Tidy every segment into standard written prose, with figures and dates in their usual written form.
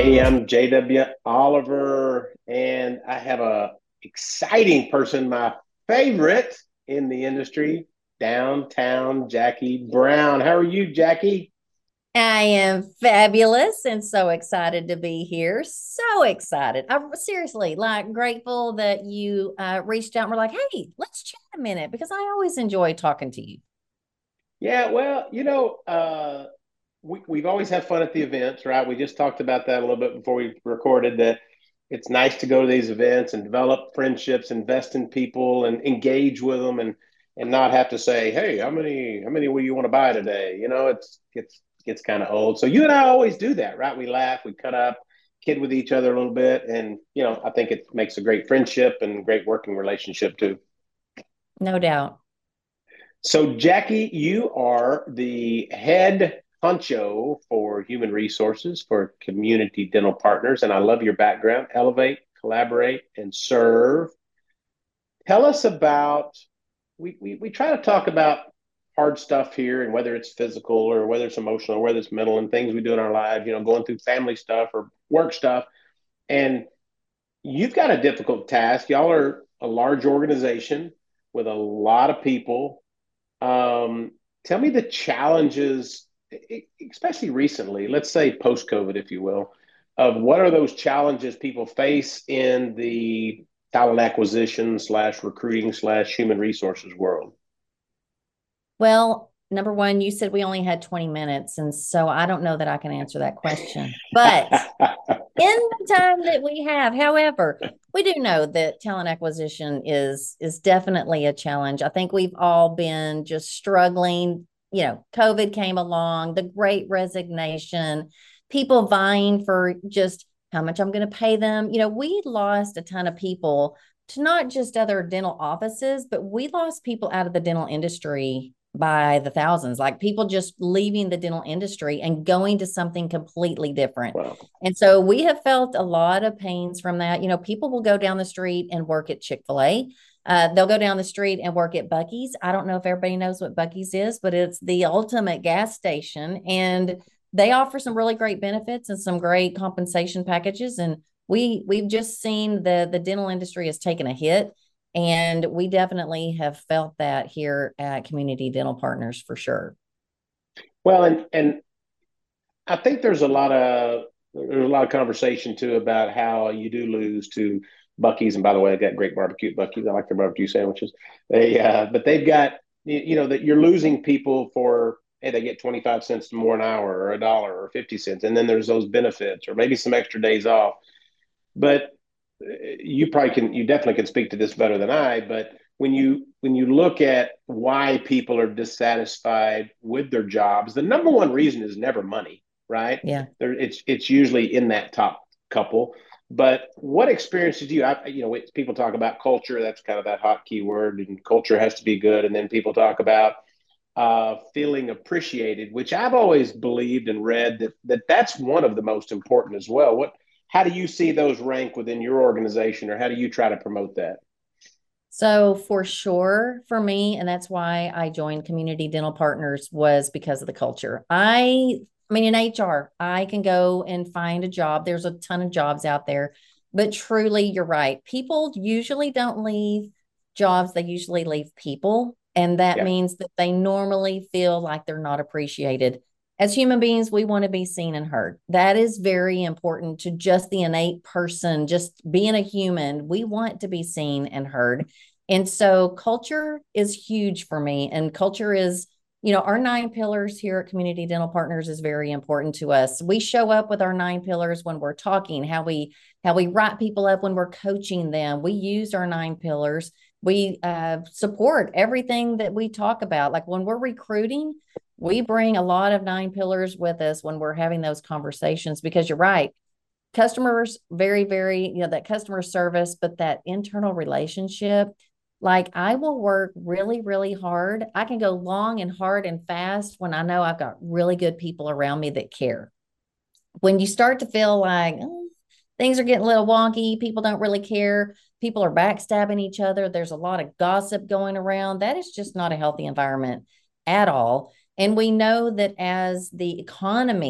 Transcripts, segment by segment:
Hey, I'm JW Oliver, and I have a exciting person, my favorite in the industry, downtown Jackie Brown. How are you, Jackie? I am fabulous and so excited to be here. So excited. I'm seriously like grateful that you reached out and were like, hey, let's chat a minute because I always enjoy talking to you. Yeah, well, we've always had fun at the events, right? We just talked about that a little bit before we recorded that it's nice to go to these events and develop friendships, invest in people, and engage with them, and not have to say, "Hey, how many will you want to buy today?" It's gets kind of old. So you and I always do that, right? We laugh, we cut up, kid with each other a little bit, and I think it makes a great friendship and great working relationship too. No doubt. So, Jackie, you are the head honcho for human resources for Community Dental Partners, and I love your background. Elevate, collaborate, and serve. Tell us about. We try to talk about hard stuff here, and whether it's physical or whether it's emotional or whether it's mental, and things we do in our lives. Going through family stuff or work stuff, and you've got a difficult task. Y'all are a large organization with a lot of people. Tell me the challenges, especially recently, let's say post COVID, if you will, of what are those challenges people face in the talent acquisition slash recruiting slash human resources world? Well, number one, you said we only had 20 minutes. And so I don't know that I can answer that question. But in the time that we have, however, we do know that talent acquisition is definitely a challenge. I think we've all been just struggling. COVID came along, the great resignation, people vying for just how much I'm going to pay them. We lost a ton of people to not just other dental offices, but we lost people out of the dental industry by the thousands, like people just leaving the dental industry and going to something completely different. Well, And so we have felt a lot of pains from that. People will go down the street and work at Chick-fil-A. They'll go down the street and work at Buc-ee's. I don't know if everybody knows what Buc-ee's is, but it's the ultimate gas station. And they offer some really great benefits and some great compensation packages. And we've just seen the dental industry has taken a hit. And we definitely have felt that here at Community Dental Partners for sure. and I think there's a lot of conversation too about how you do lose to Bucky's, and by the way, I got great barbecue at Bucky's. I like their barbecue sandwiches. But they've got that you're losing people for, hey, they get 25 cents more an hour or a dollar or 50 cents, and then there's those benefits or maybe some extra days off. But you definitely can speak to this better than I. But when you look at why people are dissatisfied with their jobs, the number one reason is never money, right? Yeah. It's usually in that top couple. But what experience did people talk about culture. That's kind of that hot keyword, and culture has to be good. And then people talk about feeling appreciated, which I've always believed and read that's one of the most important as well. How do you see those rank within your organization, or how do you try to promote that? So for sure for me, and that's why I joined Community Dental Partners was because of the culture. I mean, in HR, I can go and find a job. There's a ton of jobs out there, but truly, you're right. People usually don't leave jobs, they usually leave people. And that Yeah. means that they normally feel like they're not appreciated. As human beings, we want to be seen and heard. That is very important to just the innate person, just being a human. We want to be seen and heard. And so culture is huge for me. And culture is, our nine pillars here at Community Dental Partners is very important to us. We show up with our nine pillars when we're talking, how we write people up when we're coaching them. We use our nine pillars. We support everything that we talk about. Like when we're recruiting, we bring a lot of nine pillars with us when we're having those conversations because you're right. Customers, very, very, that customer service, but that internal relationship. Like I will work really, really hard. I can go long and hard and fast when I know I've got really good people around me that care. When you start to feel like things are getting a little wonky, people don't really care, people are backstabbing each other, there's a lot of gossip going around, that is just not a healthy environment at all. And we know that as the economy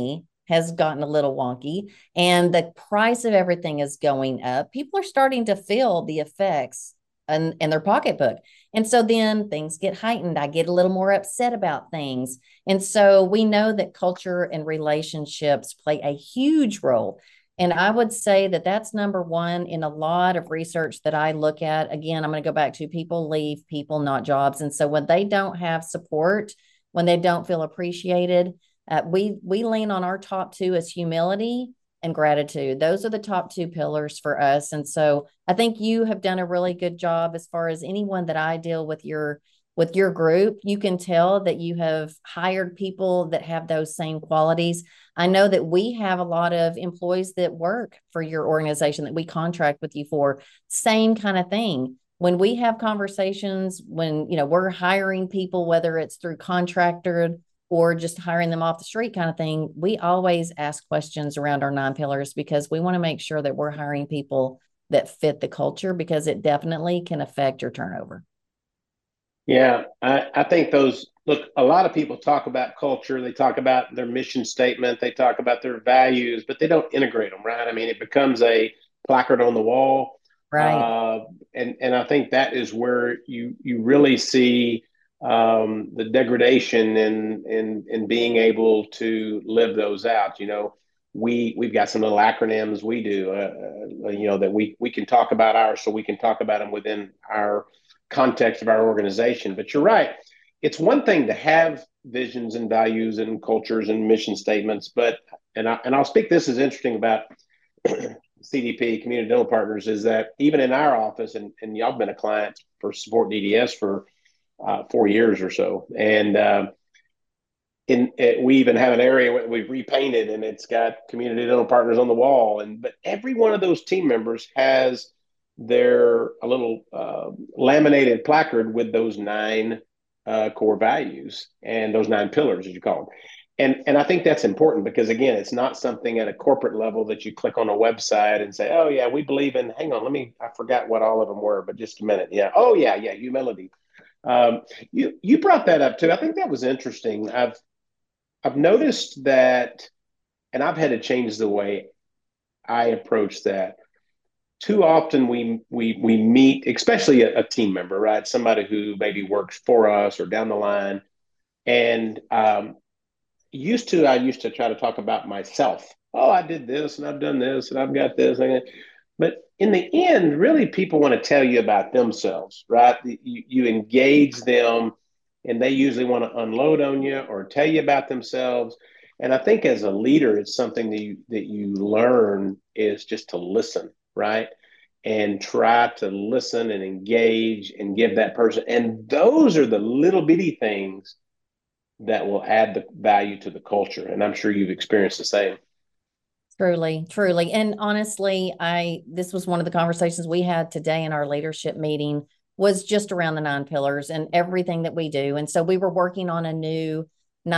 has gotten a little wonky and the price of everything is going up, people are starting to feel the effects in their pocketbook. And so then things get heightened. I get a little more upset about things. And so we know that culture and relationships play a huge role. And I would say that that's number one in a lot of research that I look at. Again, I'm going to go back to people leave, people, not jobs. And so when they don't have support, when they don't feel appreciated, we lean on our top two as humility and gratitude. Those are the top two pillars for us. And so I think you have done a really good job as far as anyone that I deal with your group. You can tell that you have hired people that have those same qualities. I know that we have a lot of employees that work for your organization that we contract with you for. Same kind of thing. When we have conversations, when we're hiring people, whether it's through contractor or just hiring them off the street kind of thing, we always ask questions around our 9 pillars because we want to make sure that we're hiring people that fit the culture because it definitely can affect your turnover. Yeah, I think look, a lot of people talk about culture, they talk about their mission statement, they talk about their values, but they don't integrate them, right? I mean, it becomes a placard on the wall. Right. And I think that is where you really see the degradation in being able to live those out. We've got some little acronyms we do, that we can talk about ours, so we can talk about them within our context of our organization. But you're right. It's one thing to have visions and values and cultures and mission statements, but I'll speak this is interesting about CDP, Community Dental Partners, is that even in our office, and y'all been a client for Support DDS for 4 years or so, and we even have an area we've repainted, and it's got Community Dental Partners on the wall, but every one of those team members has a little laminated placard with those 9 core values and those 9 pillars, as you call them. And I think that's important because, again, it's not something at a corporate level that you click on a website and say, oh, yeah, we believe in, hang on, I forgot what all of them were, but just a minute. Yeah. Oh, yeah, humility. You brought that up too. I think that was interesting. I've noticed that, and I've had to change the way I approach that. Too often we meet, especially a team member, right? Somebody who maybe works for us or down the line. And I used to try to talk about myself. Oh, I did this and I've done this and I've got this. But in the end, really people want to tell you about themselves, right? You engage them and they usually want to unload on you or tell you about themselves. And I think as a leader, it's something that you learn is just to listen, right? And try to listen and engage and give that person. And those are the little bitty things that will add the value to the culture. And I'm sure you've experienced the same. Truly, truly. And honestly, this was one of the conversations we had today in our leadership meeting was just around the 9 pillars and everything that we do. And so we were working on a new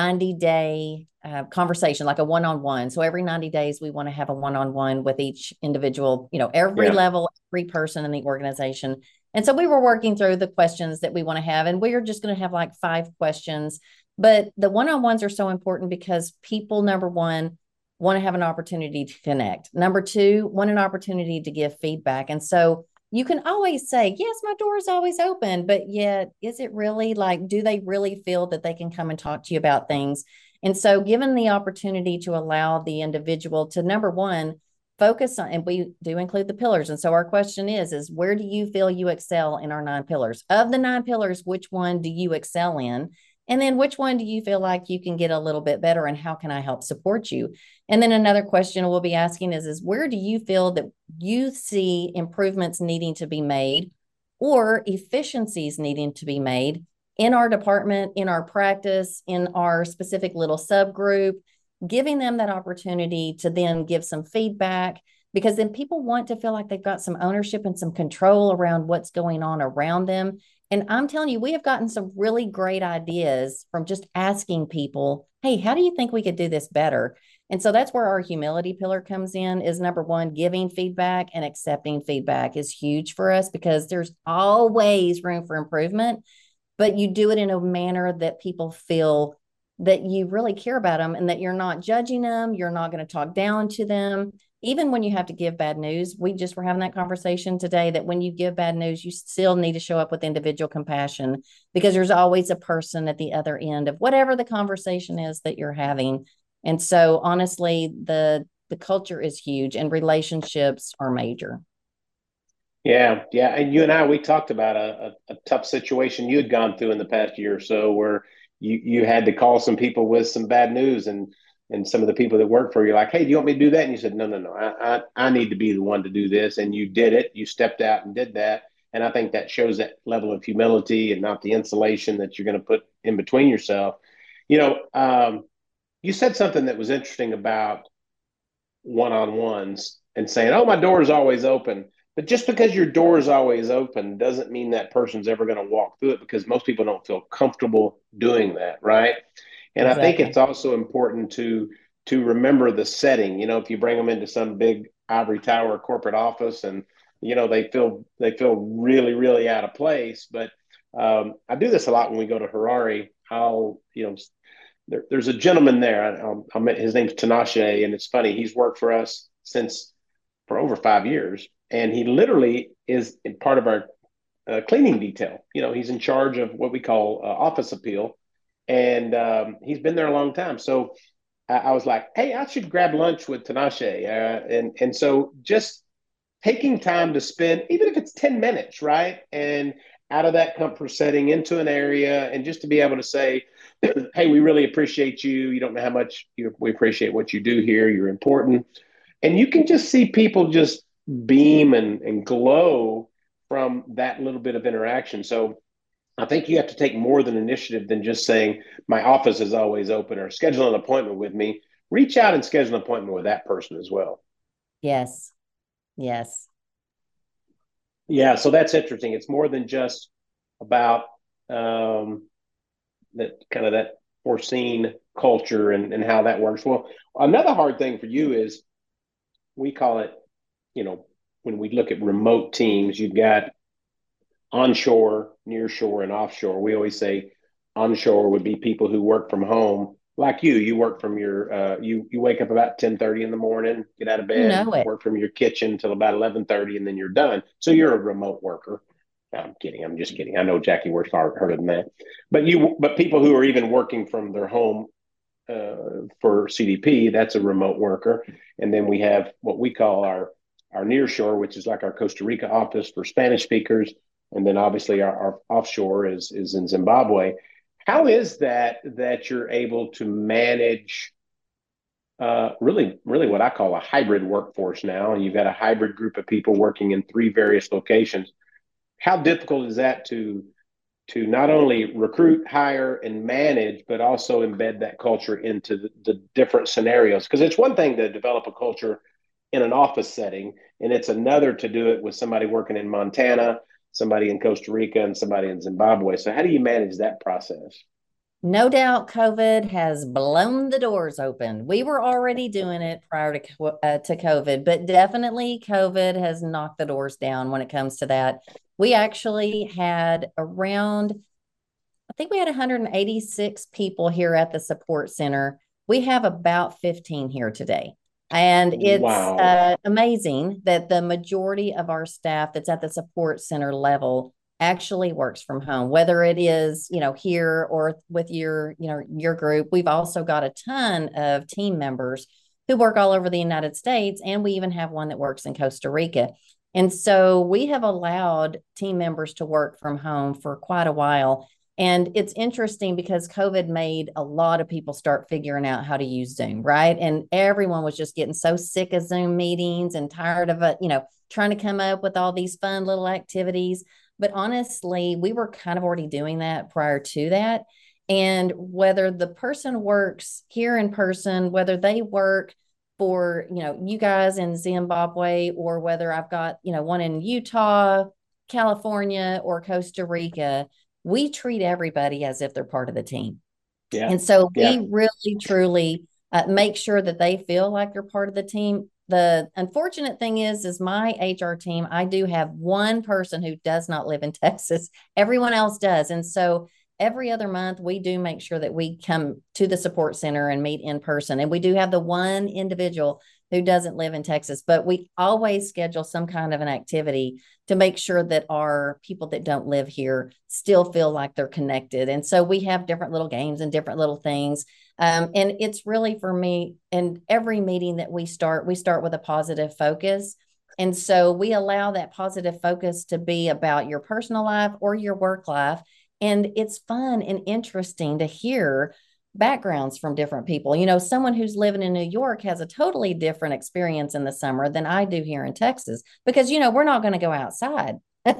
90-day conversation, like a one-on-one. So every 90 days, we want to have a one-on-one with each individual, every level, every person in the organization. And so we were working through the questions that we want to have, and we're just going to have like 5 questions. But the one-on-ones are so important because people, number one, want to have an opportunity to connect. Number 2, want an opportunity to give feedback. And so you can always say, yes, my door is always open, but yet is it really do they really feel that they can come and talk to you about things? And so given the opportunity to allow the individual to, number one, focus on, and we do include the pillars. And so our question is where do you feel you excel in our 9 pillars? Of the 9 pillars, which one do you excel in? And then which one do you feel like you can get a little bit better, and how can I help support you? And then another question we'll be asking is where do you feel that you see improvements needing to be made or efficiencies needing to be made in our department, in our practice, in our specific little subgroup, giving them that opportunity to then give some feedback, because then people want to feel like they've got some ownership and some control around what's going on around them. And I'm telling you, we have gotten some really great ideas from just asking people, hey, how do you think we could do this better? And so that's where our humility pillar comes in, is number one, giving feedback and accepting feedback is huge for us because there's always room for improvement, but you do it in a manner that people feel that you really care about them and that you're not judging them. You're not going to talk down to them. Even when you have to give bad news, we just were having that conversation today that when you give bad news, you still need to show up with individual compassion because there's always a person at the other end of whatever the conversation is that you're having. And so honestly, the culture is huge and relationships are major. Yeah, yeah. And you and I, we talked about a tough situation you had gone through in the past year or so where you had to call some people with some bad news and some of the people that work for you like, hey, do you want me to do that? And you said, no, no, no, I need to be the one to do this. And you did it. You stepped out and did that. And I think that shows that level of humility and not the insulation that you're going to put in between yourself. You know, you said something that was interesting about one-on-ones and saying, "Oh, my door is always open." But just because your door is always open doesn't mean that person's ever going to walk through it because most people don't feel comfortable doing that, right? And I think Exactly. it's also important to remember the setting. You know, if you bring them into some big ivory tower corporate office and they feel really really out of place. But I do this a lot when we go to Harari. There's a gentleman there. His name's Tinashe, and it's funny. He's worked for us since for over 5 years, and he literally is part of our cleaning detail. You know, he's in charge of what we call office appeal, and he's been there a long time. So I was like, hey, I should grab lunch with Tinashe, and so just taking time to spend, even if it's 10 minutes, right? And out of that comfort setting into an area and just to be able to say, hey, we really appreciate you. You don't know how much we appreciate what you do here. You're important. And you can just see people just beam and glow from that little bit of interaction. So I think you have to take more than initiative than just saying, my office is always open or schedule an appointment with me. Reach out and schedule an appointment with that person as well. Yes. Yes. Yeah, so that's interesting. It's more than just about that kind of that foreseen culture and how that works. Well, another hard thing for you is we call it, you know, when we look at remote teams, you've got onshore, nearshore, and offshore. We always say onshore would be people who work from home, like you. You work from your you wake up about 10:30 in the morning, get out of You bed, know it. work from your kitchen till about 11:30, and then you're done. So you're a remote worker. No, I'm kidding. I'm just kidding. I know Jackie works harder than that, but people who are even working from their home for CDP, that's a remote worker. And then we have what we call our near shore, which is like our Costa Rica office for Spanish speakers, and then obviously our offshore is in Zimbabwe. How is that you're able to manage really what I call a hybrid workforce now, and you've got a hybrid group of people working in three various locations? How difficult is that to not only recruit, hire, and manage, but also embed that culture into the different scenarios? Because it's one thing to develop a culture in an office setting, and it's another to do it with somebody working in Montana, somebody in Costa Rica, and somebody in Zimbabwe. So, how do you manage that process? No doubt COVID has blown the doors open. We were already doing it prior to COVID, but definitely COVID has knocked the doors down when it comes to that. We actually had around, I think we had 186 people here at the support center. We have about 15 here today. And it's Wow. amazing that the majority of our staff that's at the support center level actually works from home, whether it is, here or with your group. We've also got a ton of team members who work all over the United States, and we even have one that works in Costa Rica. And so we have allowed team members to work from home for quite a while. And it's interesting because COVID made a lot of people start figuring out how to use Zoom, right? And everyone was just getting so sick of Zoom meetings and tired of it, trying to come up with all these fun little activities. But honestly, we were kind of already doing that prior to that. And whether the person works here in person, whether they work for, you guys in Zimbabwe, or whether I've got, one in Utah, California, or Costa Rica, we treat everybody as if they're part of the team. Yeah. And so Yeah. we really, truly make sure that they feel like they're part of the team. The unfortunate thing is my HR team, I do have one person who does not live in Texas. Everyone else does. And so every other month, we do make sure that we come to the support center and meet in person. And we do have the one individual who doesn't live in Texas, but we always schedule some kind of an activity to make sure that our people that don't live here still feel like they're connected. And so we have different little games and different little things. And it's really, for me, and every meeting that we start with a positive focus. And so we allow that positive focus to be about your personal life or your work life. And it's fun and interesting to hear backgrounds from different people. Someone who's living in New York has a totally different experience in the summer than I do here in Texas, because, we're not going to go outside.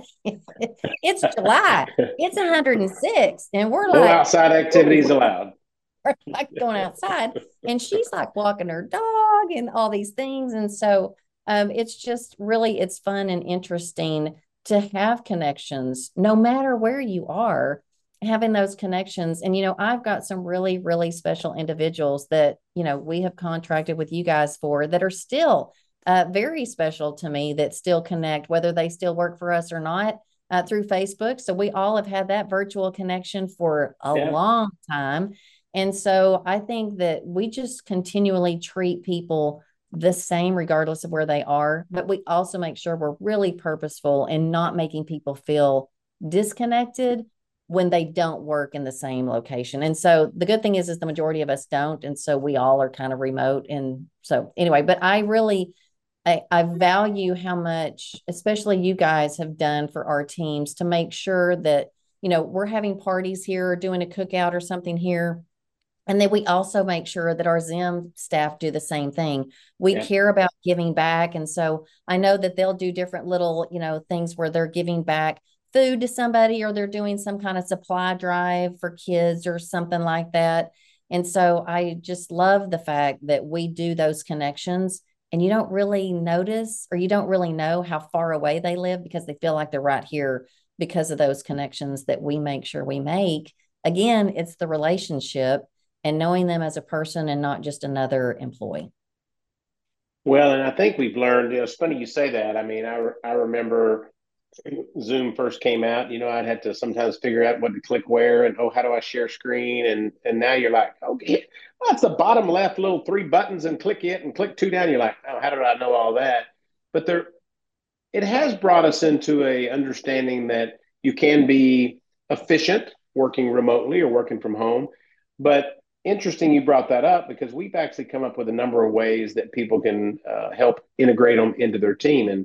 It's July, it's 106, and we're No like, outside activities allowed. like going outside, and she's like walking her dog and all these things. And so it's just really, it's fun and interesting to have connections no matter where you are, having those connections. And I've got some really, really special individuals that we have contracted with you guys for, that are still very special to me, that still connect, whether they still work for us or not, through Facebook. So we all have had that virtual connection for a long time. And so I think that we just continually treat people the same regardless of where they are, but we also make sure we're really purposeful and not making people feel disconnected when they don't work in the same location. And so the good thing is the majority of us don't. And so we all are kind of remote. And so anyway, but I value how much, especially you guys, have done for our teams to make sure that, we're having parties here or doing a cookout or something here. And then we also make sure that our Zim staff do the same thing. We care about giving back. And so I know that they'll do different little, things where they're giving back food to somebody, or they're doing some kind of supply drive for kids or something like that. And so I just love the fact that we do those connections, and you don't really notice, or you don't really know how far away they live, because they feel like they're right here because of those connections that we make sure we make. Again, it's the relationship and knowing them as a person and not just another employee. Well, and I think we've learned, it's funny you say that. I mean, I remember Zoom first came out, I'd have to sometimes figure out what to click where, and how do I share screen? And now you're like, okay, well, that's the bottom left little three buttons, and click it and click two down. You're like, oh, how did I know all that? But it has brought us into a understanding that you can be efficient working remotely or working from home. But interesting you brought that up, because we've actually come up with a number of ways that people can help integrate them into their team. And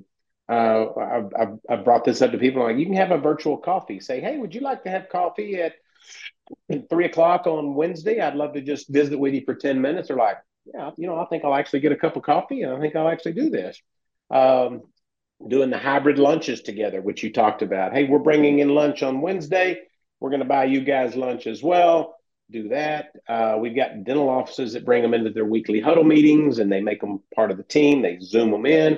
I've brought this up to people, like, you can have a virtual coffee. Say, hey, would you like to have coffee at 3 o'clock on Wednesday? I'd love to just visit with you for 10 minutes. Or like, yeah, I think I'll actually get a cup of coffee, and I think I'll actually do this. Doing the hybrid lunches together, which you talked about. Hey, we're bringing in lunch on Wednesday. We're going to buy you guys lunch as well. Do that. We've got dental offices that bring them into their weekly huddle meetings, and they make them part of the team. They Zoom them in.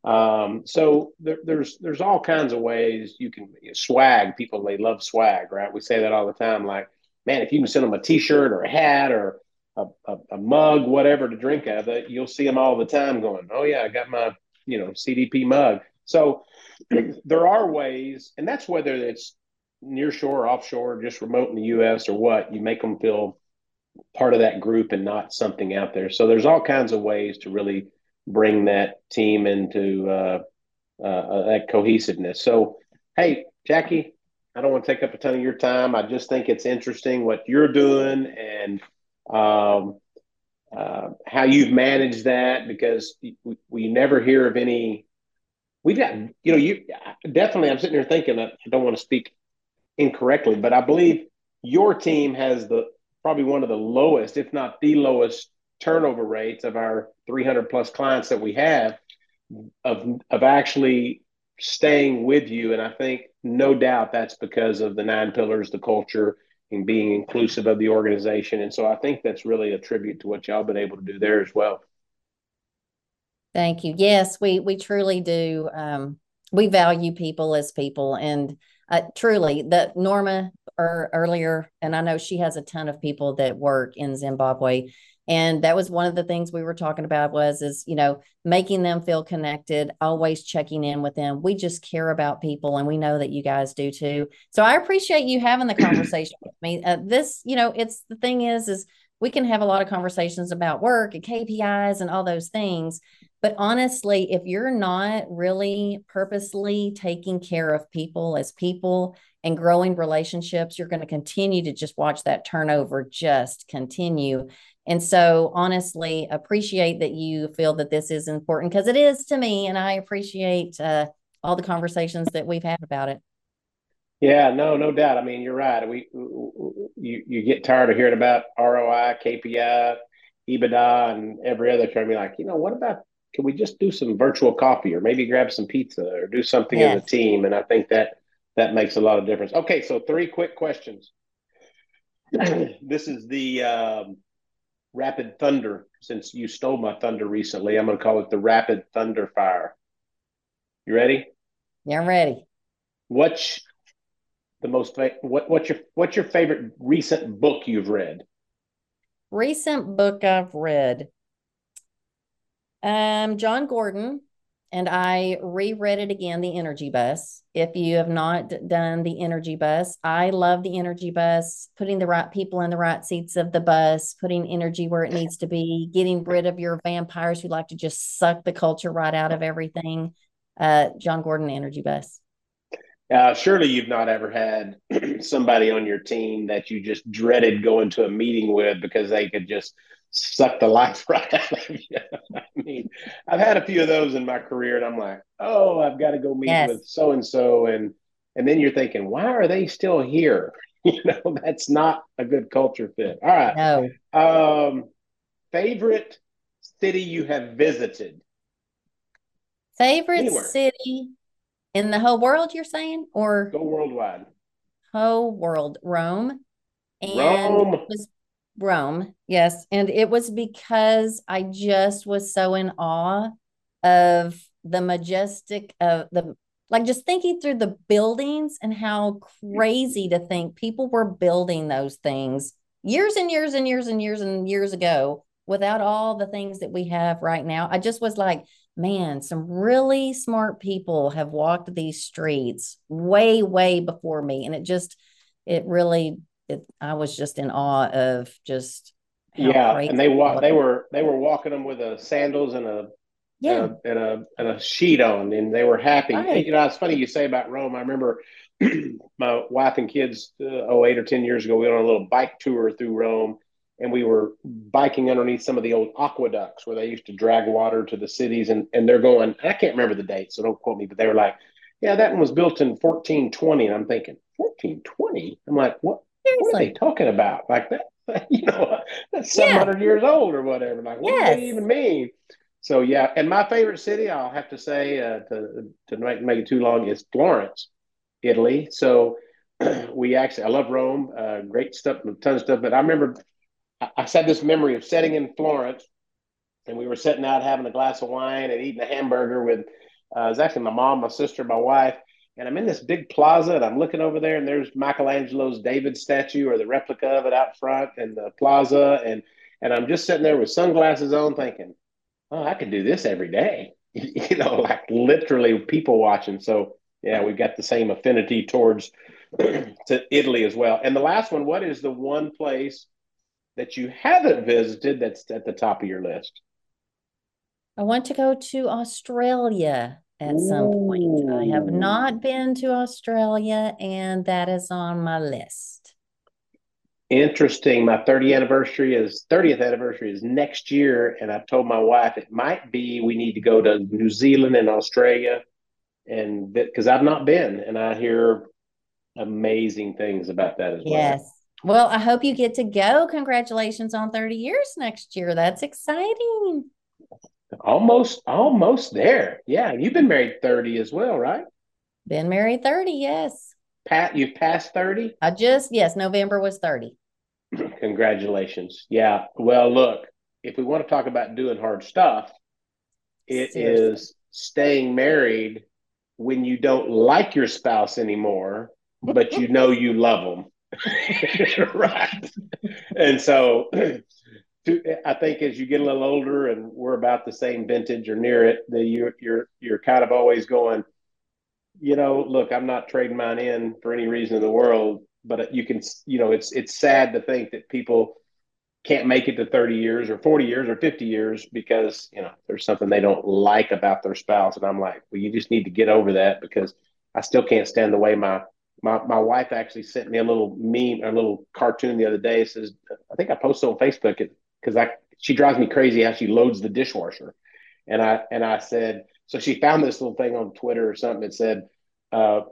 So there's all kinds of ways you can swag. People, they love swag, right? We say that all the time. Like, man, if you can send them a T-shirt or a hat or a mug, whatever to drink out of it, you'll see them all the time going, oh yeah, I got my CDP mug. So there are ways, and that's whether it's near shore, offshore, just remote in the U.S. or what, you make them feel part of that group and not something out there. So there's all kinds of ways to really bring that team into that cohesiveness. So, hey, Jackie, I don't want to take up a ton of your time. I just think it's interesting what you're doing, and how you've managed that, because we never hear of any. We've got, you definitely, I'm sitting here thinking that I don't want to speak incorrectly, but I believe your team has probably one of the lowest, if not the lowest, turnover rates of our 300 plus clients that we have, of actually staying with you. And I think no doubt that's because of the 9 pillars, the culture, and being inclusive of the organization. And so I think that's really a tribute to what y'all been able to do there as well. Thank you. Yes, we truly do. We value people as people, and truly, that Norma earlier, and I know she has a ton of people that work in Zimbabwe, and that was one of the things we were talking about is making them feel connected, always checking in with them. We just care about people, and we know that you guys do too. So I appreciate you having the conversation with mean, this, it's the thing is we can have a lot of conversations about work and KPIs and all those things. But honestly, if you're not really purposely taking care of people as people and growing relationships, you're going to continue to just watch that turnover just continue. And so, honestly, appreciate that you feel that this is important because it is to me. And I appreciate all the conversations that we've had about it. Yeah, no doubt. I mean, you're right. You get tired of hearing about ROI, KPI, EBITDA, and every other term. You're like, what about, can we just do some virtual coffee or maybe grab some pizza or do something as a Yes. team? And I think that makes a lot of difference. Okay, so three quick questions. This is the rapid thunder. Since you stole my thunder recently, I'm going to call it the rapid thunder fire. You ready? Yeah, I'm ready. What's the most what's your favorite recent book you've read? Recent book I've read, John Gordon, and I reread it again, The Energy Bus. If you have not done The Energy Bus, I love The Energy Bus, putting the right people in the right seats of the bus, putting energy where it needs to be, getting rid of your vampires who like to just suck the culture right out of everything. John Gordon, Energy Bus. Surely you've not ever had somebody on your team that you just dreaded going to a meeting with because they could just suck the life right out of you. I mean, I've had a few of those in my career, and I'm like, oh, I've got to go meet Yes. with so and so, and then you're thinking, why are they still here? That's not a good culture fit. All right. No. Favorite city you have visited Favorite anywhere? city in the whole world, you're saying? Or Go worldwide. whole world? Rome. And it Rome. was Rome, yes. And it was because I just was so in awe of the majestic of the, like, just thinking through the buildings and how crazy to think people were building those things years and years and years and years and years ago without all the things that we have right now. I just was like, man, some really smart people have walked these streets way, way before me. And it really, I was just in awe of just how Yeah, crazy and it was. they were walking them with sandals and Yeah, and a sheet on, and they were happy. right. It's funny you say about Rome. I remember my wife and kids, 8 or 10 years ago, we went on a little bike tour through Rome, and we were biking underneath some of the old aqueducts where they used to drag water to the cities, and they're going. I can't remember the date, so don't quote me, but they were like, "Yeah, that one was built in 1420," and I'm thinking 1420. I'm like, what are they Seriously. talking about? Like that, that's Yeah. 700 years old or whatever. Like, what do they Yes. even mean? So yeah, and my favorite city, I'll have to say, to make it too long, is Florence, Italy. So I love Rome, great stuff, a ton of stuff. But I remember I had this memory of sitting in Florence, and we were sitting out having a glass of wine and eating a hamburger with, it was actually my mom, my sister, my wife, and I'm in this big plaza, and I'm looking over there, and there's Michelangelo's David statue or the replica of it out front in the plaza, and I'm just sitting there with sunglasses on, thinking, oh, I could do this every day. Like literally people watching. So yeah, we've got the same affinity towards to Italy as well. And the last one, what is the one place that you haven't visited that's at the top of your list? I want to go to Australia at some point. I have Ooh, not been to Australia, and that is on my list. interesting. My 30th anniversary is next year, and I've told my wife it might be we need to go to New Zealand and Australia, and because I've not been, and I hear amazing things about that as well. Yes. Well, I hope you get to go. Congratulations on 30 years next year. That's exciting. Almost there. Yeah, you've been married 30 as well, right? Been married 30, yes. Pat, you've passed 30? Yes, November was 30. Congratulations. Yeah. Well, look, if we want to talk about doing hard stuff, it Seriously. is staying married when you don't like your spouse anymore, but you love them. Right. And so I think as you get a little older and we're about the same vintage or near it, that you're kind of always going, look, I'm not trading mine in for any reason in the world. but you can, it's sad to think that people can't make it to 30 years or 40 years or 50 years because, there's something they don't like about their spouse. And I'm like, well, you just need to get over that, because I still can't stand the way my wife actually sent me a little meme, a little cartoon the other day. It says, I think I posted on Facebook because she drives me crazy how she loads the dishwasher. And I said, so she found this little thing on Twitter or something that said, uh,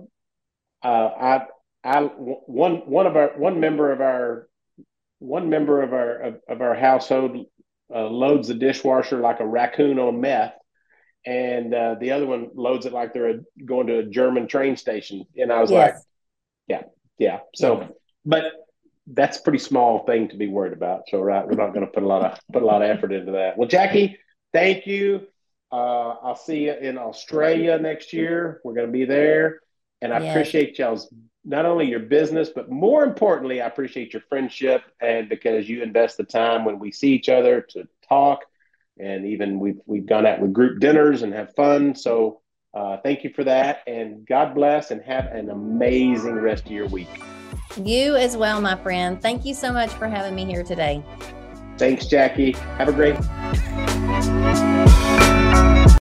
one member of our household loads the dishwasher like a raccoon on meth, and the other one loads it like they're going to a German train station. And I was like, Yes. yeah, yeah. So, Yeah. but that's a pretty small thing to be worried about. So, right, we're not going to put a lot of effort into that. Well, Jackie, thank you. I'll see you in Australia next year. We're going to be there, and I Yes. appreciate y'all's, not only your business, but more importantly, I appreciate your friendship, and because you invest the time when we see each other to talk, and even we've gone out with group dinners and have fun. So thank you for that, and God bless, and have an amazing rest of your week. You as well, my friend. Thank you so much for having me here today. Thanks, Jackie. Have a great